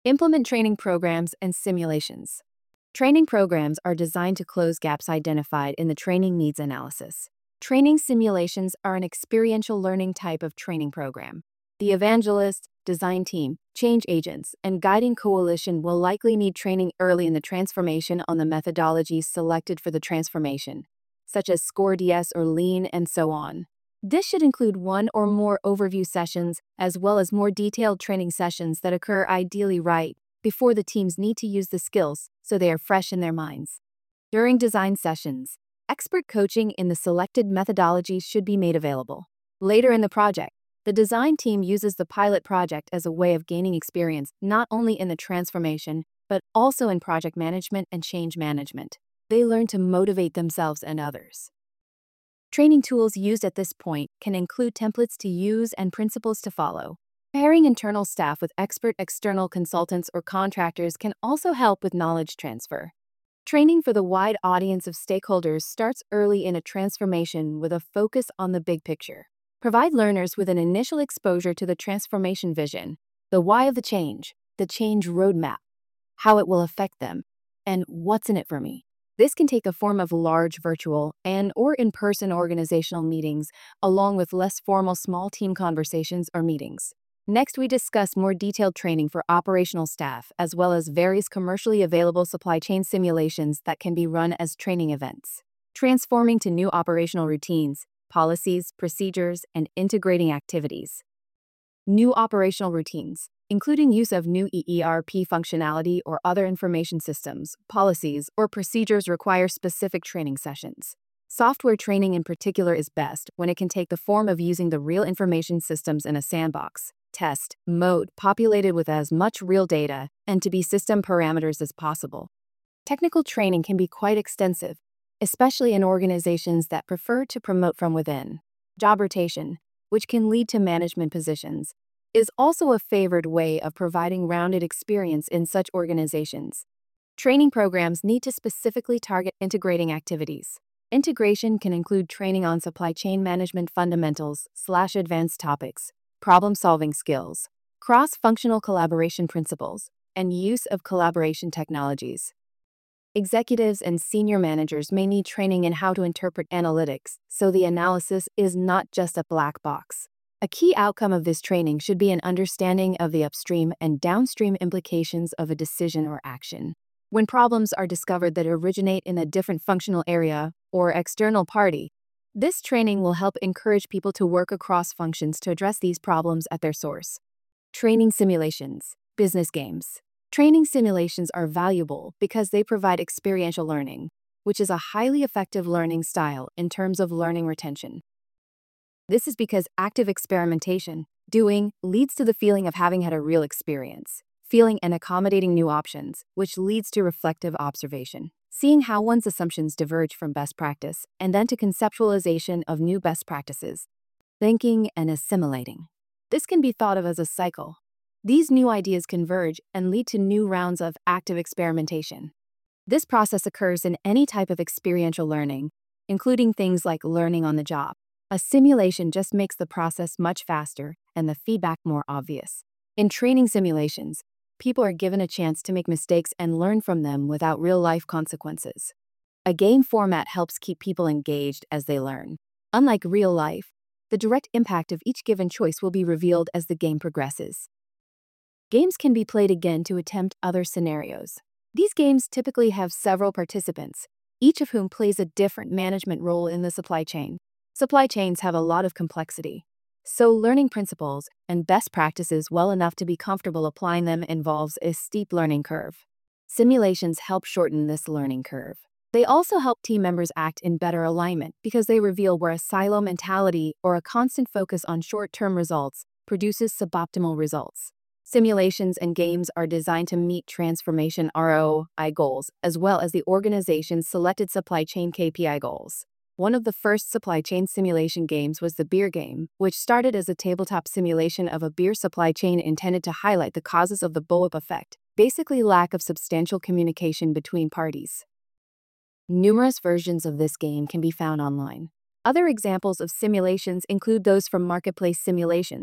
Implement training programs and simulations. Training programs are designed to close gaps identified in the training needs analysis. Training simulations are an experiential learning type of training program. The evangelist, design team, change agents, and guiding coalition will likely need training early in the transformation on the methodologies selected for the transformation, such as SCORE DS or Lean, and so on. This should include one or more overview sessions, as well as more detailed training sessions that occur ideally right before the teams need to use the skills so they are fresh in their minds. During design sessions, expert coaching in the selected methodologies should be made available. Later in the project, the design team uses the pilot project as a way of gaining experience not only in the transformation, but also in project management and change management. They learn to motivate themselves and others. Training tools used at this point can include templates to use and principles to follow. Pairing internal staff with expert external consultants or contractors can also help with knowledge transfer. Training for the wide audience of stakeholders starts early in a transformation with a focus on the big picture. Provide learners with an initial exposure to the transformation vision, the why of the change roadmap, how it will affect them, and what's in it for me. This can take the form of large virtual and/or in-person organizational meetings, along with less formal small team conversations or meetings. Next, we discuss more detailed training for operational staff, as well as various commercially available supply chain simulations that can be run as training events. Transforming to new operational routines, policies, procedures, and integrating activities. New operational routines, including use of new ERP functionality or other information systems, policies, or procedures require specific training sessions. Software training in particular is best when it can take the form of using the real information systems in a sandbox, test, mode populated with as much real data and to be system parameters as possible. Technical training can be quite extensive, especially in organizations that prefer to promote from within. Job rotation, which can lead to management positions, is also a favored way of providing rounded experience in such organizations. Training programs need to specifically target integrating activities. Integration can include training on supply chain management fundamentals/advanced topics, problem-solving skills, cross-functional collaboration principles, and use of collaboration technologies. Executives and senior managers may need training in how to interpret analytics, so the analysis is not just a black box. A key outcome of this training should be an understanding of the upstream and downstream implications of a decision or action. When problems are discovered that originate in a different functional area or external party, this training will help encourage people to work across functions to address these problems at their source. Training simulations, business games. Training simulations are valuable because they provide experiential learning, which is a highly effective learning style in terms of learning retention. This is because active experimentation, doing, leads to the feeling of having had a real experience, feeling and accommodating new options, which leads to reflective observation, seeing how one's assumptions diverge from best practice, and then to conceptualization of new best practices, thinking and assimilating. This can be thought of as a cycle. These new ideas converge and lead to new rounds of active experimentation. This process occurs in any type of experiential learning, including things like learning on the job. A simulation just makes the process much faster and the feedback more obvious. In training simulations, people are given a chance to make mistakes and learn from them without real-life consequences. A game format helps keep people engaged as they learn. Unlike real life, the direct impact of each given choice will be revealed as the game progresses. Games can be played again to attempt other scenarios. These games typically have several participants, each of whom plays a different management role in the supply chain. Supply chains have a lot of complexity, so learning principles and best practices well enough to be comfortable applying them involves a steep learning curve. Simulations help shorten this learning curve. They also help team members act in better alignment because they reveal where a silo mentality or a constant focus on short-term results produces suboptimal results. Simulations and games are designed to meet transformation ROI goals as well as the organization's selected supply chain KPI goals. One of the first supply chain simulation games was the beer game, which started as a tabletop simulation of a beer supply chain intended to highlight the causes of the blow-up effect, basically lack of substantial communication between parties. Numerous versions of this game can be found online. Other examples of simulations include those from marketplace simulations,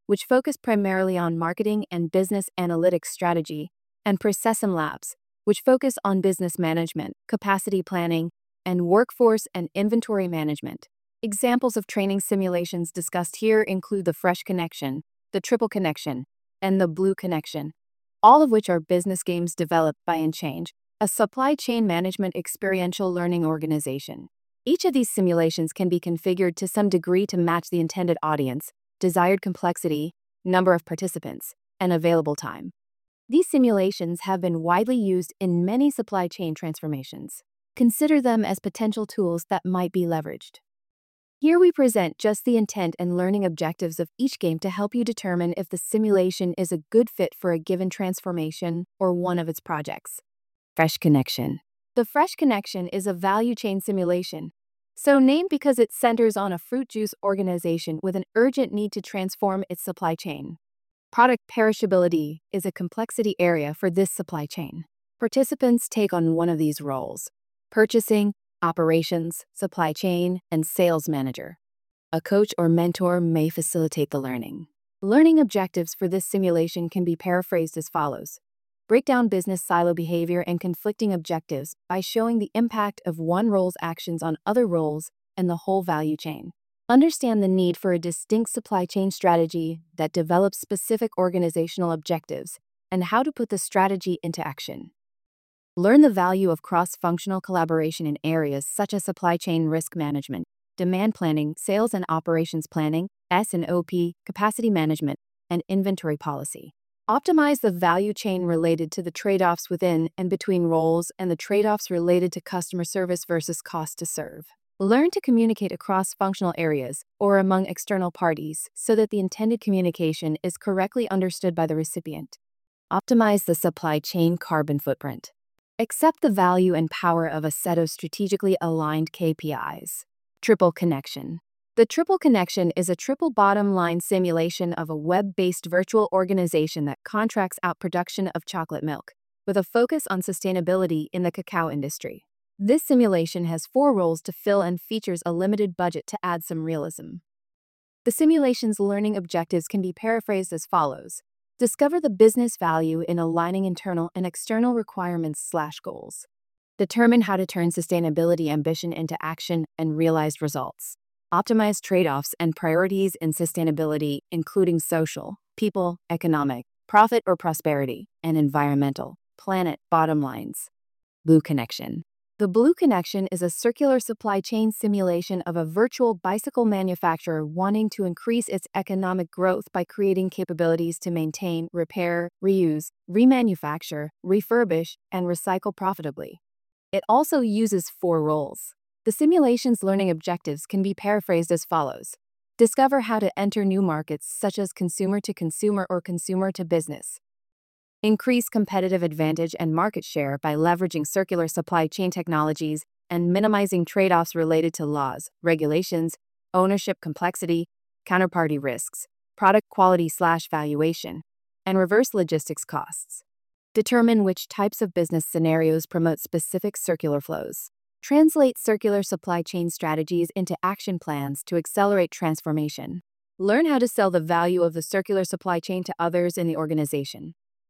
which focus primarily on marketing and business analytics strategy, and Processum Labs, which focus on business management, capacity planning, and workforce and inventory management. Examples of training simulations discussed here include the Fresh Connection, the Triple Connection, and the Blue Connection, all of which are business games developed by InChange, a supply chain management experiential learning organization. Each of these simulations can be configured to some degree to match the intended audience, desired complexity, number of participants, and available time. These simulations have been widely used in many supply chain transformations. Consider them as potential tools that might be leveraged. Here we present just the intent and learning objectives of each game to help you determine if the simulation is a good fit for a given transformation or one of its projects. Fresh Connection. The Fresh Connection is a value chain simulation, so named because it centers on a fruit juice organization with an urgent need to transform its supply chain. Product perishability is a complexity area for this supply chain. Participants take on one of these roles: purchasing, operations, supply chain, and sales manager. A coach or mentor may facilitate the learning. Learning objectives for this simulation can be paraphrased as follows. Break down business silo behavior and conflicting objectives by showing the impact of one role's actions on other roles and the whole value chain. Understand the need for a distinct supply chain strategy that develops specific organizational objectives and how to put the strategy into action. Learn the value of cross-functional collaboration in areas such as supply chain risk management, demand planning, sales and operations planning, S&OP, capacity management, and inventory policy. Optimize the value chain related to the trade-offs within and between roles and the trade-offs related to customer service versus cost to serve. Learn to communicate across functional areas or among external parties so that the intended communication is correctly understood by the recipient. Optimize the supply chain carbon footprint. Accept the value and power of a set of strategically aligned KPIs. Triple Connection. The Triple Connection is a triple bottom line simulation of a web-based virtual organization that contracts out production of chocolate milk, with a focus on sustainability in the cacao industry. This simulation has 4 roles to fill and features a limited budget to add some realism. The simulation's learning objectives can be paraphrased as follows. Discover the business value in aligning internal and external requirements/goals. Determine how to turn sustainability ambition into action and realized results. Optimize trade-offs and priorities in sustainability, including social, people, economic, profit or prosperity, and environmental, planet bottom lines. Blue Connection. The Blue Connection is a circular supply chain simulation of a virtual bicycle manufacturer wanting to increase its economic growth by creating capabilities to maintain, repair, reuse, remanufacture, refurbish, and recycle profitably. It also uses 4 roles. The simulation's learning objectives can be paraphrased as follows. Discover how to enter new markets such as consumer to consumer or consumer to business. Increase competitive advantage and market share by leveraging circular supply chain technologies and minimizing trade-offs related to laws, regulations, ownership complexity, counterparty risks, product quality/valuation, and reverse logistics costs. Determine which types of business scenarios promote specific circular flows. Translate circular supply chain strategies into action plans to accelerate transformation. Learn how to sell the value of the circular supply chain to others in the organization.